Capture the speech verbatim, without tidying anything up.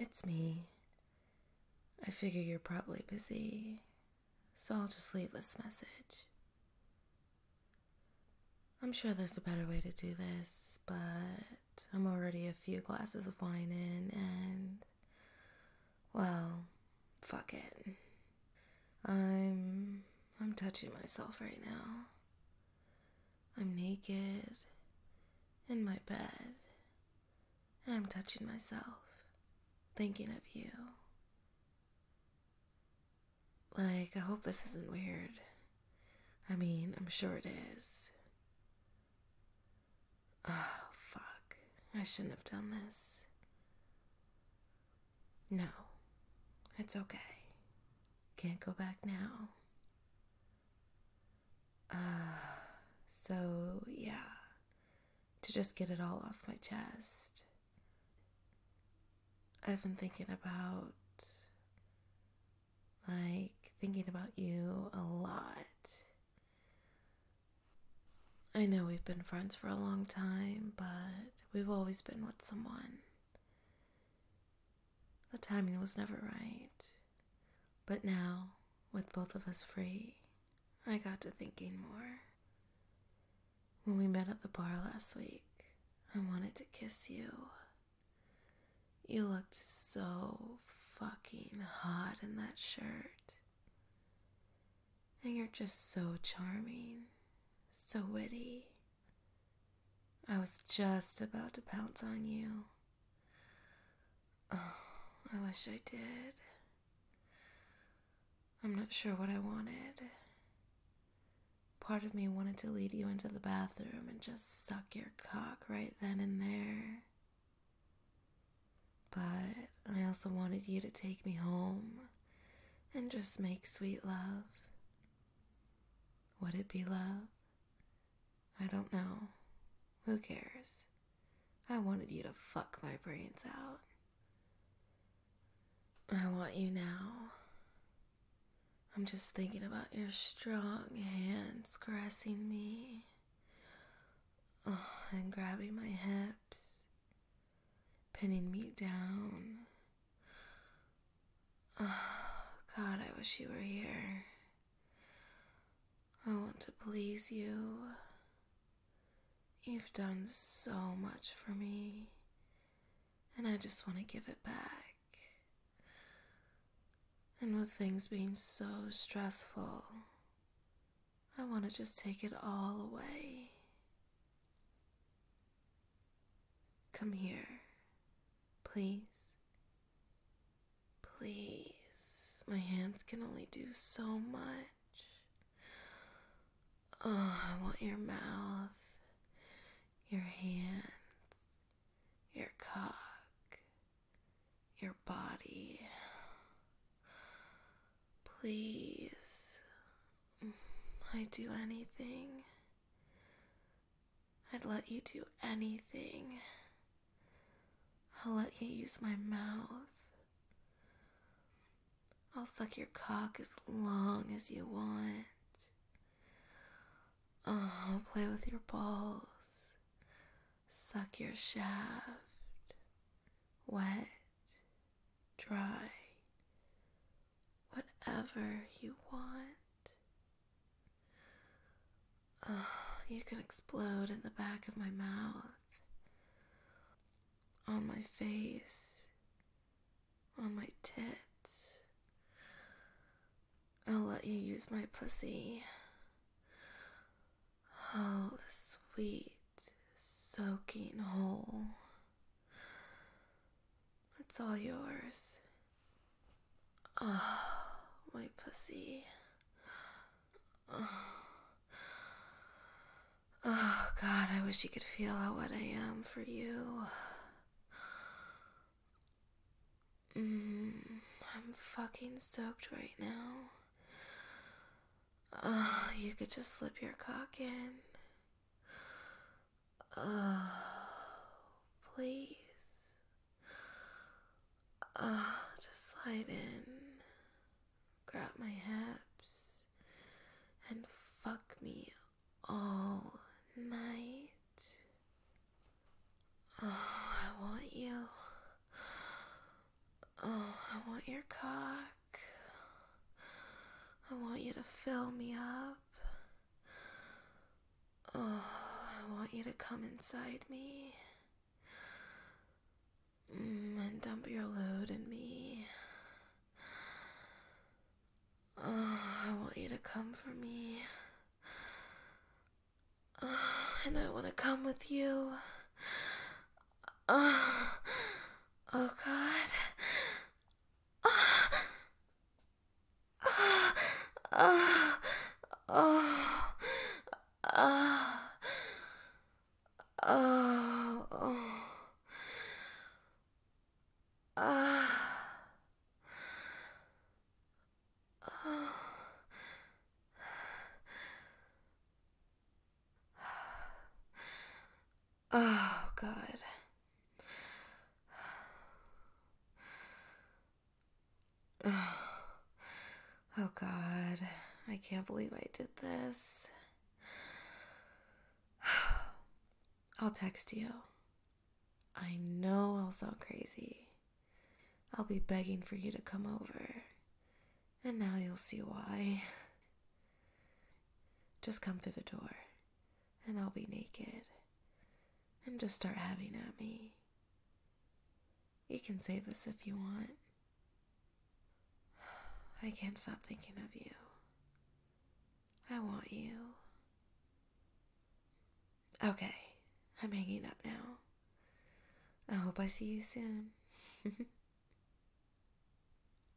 It's me. I figure you're probably busy, so I'll just leave this message. I'm sure there's a better way to do this, but I'm already a few glasses of wine in, and, well, fuck it. I'm, I'm touching myself right now. I'm naked, in my bed, and I'm touching myself, thinking of you. Like, I hope this isn't weird. I mean, I'm sure it is. Oh, fuck. I shouldn't have done this. No, it's okay. Can't go back now. Uh, so, yeah. To just get it all off my chest. I've been thinking about, like, thinking about you a lot. I know we've been friends for a long time, but we've always been with someone. The timing was never right. But now, with both of us free, I got to thinking more. When we met at the bar last week, I wanted to kiss you. You looked so fucking hot in that shirt. And you're just so charming, so witty. I was just about to pounce on you. Oh, I wish I did. I'm not sure what I wanted. Part of me wanted to lead you into the bathroom and just suck your cock right then and there. But I also wanted you to take me home and just make sweet love. Would it be love? I don't know. Who cares? I wanted you to fuck my brains out. I want you now. I'm just thinking about your strong hands caressing me. Oh, and grabbing my hips, pinning me down. Oh, God, I wish you were here. I want to please you. You've done so much for me, and I just want to give it back. And with things being so stressful, I want to just take it all away. Come here, please. Please. My hands can only do so much. Oh, I want your mouth, your hands, your cock, your body. Please. I'd do anything. I'd let you do anything. I'll let you use my mouth. I'll suck your cock as long as you want. Oh, I'll play with your balls. Suck your shaft. Wet. Dry. Whatever you want. Oh, you can explode in the back of my mouth. On my face. On my tits. I'll let you use my pussy. Oh, the sweet, soaking hole. It's all yours. Oh, my pussy. Oh. Oh, God, I wish you could feel how wet I am for you. Mm, I'm fucking soaked right now. Oh, you could just slip your cock in. Oh, please. Oh, just slide in. Grab my hips. And fuck me all night. Oh, I want you. your cock. I want you to fill me up. Oh, I want you to come inside me. Mm, and dump your load in me. Oh, I want you to come for me. Oh, and I want to come with you. Oh, oh God. Oh, oh, oh, oh, oh, oh, oh, oh. Oh, God. Oh, oh, God. I can't believe I did this. I'll text you. I know I'll sound crazy. I'll be begging for you to come over. And now you'll see why. Just come through the door, and I'll be naked. And just start having at me. You can save this if you want. I can't stop thinking of you. I want you. Okay, I'm hanging up now. I hope I see you soon.